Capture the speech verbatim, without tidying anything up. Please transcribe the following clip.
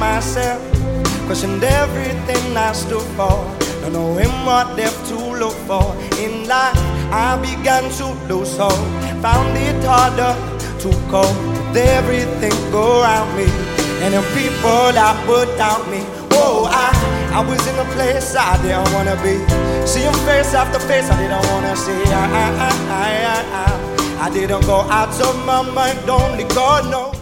myself, questioned everything I stood for, not knowing what depth to look for. In life I began to lose hope, found it harder to cope with everything go around me, and the people that would doubt me. Oh, I, I was in a place I didn't wanna be, seeing face after face I didn't wanna see. I, I, I, I, I, I didn't go out of my mind, only God knows.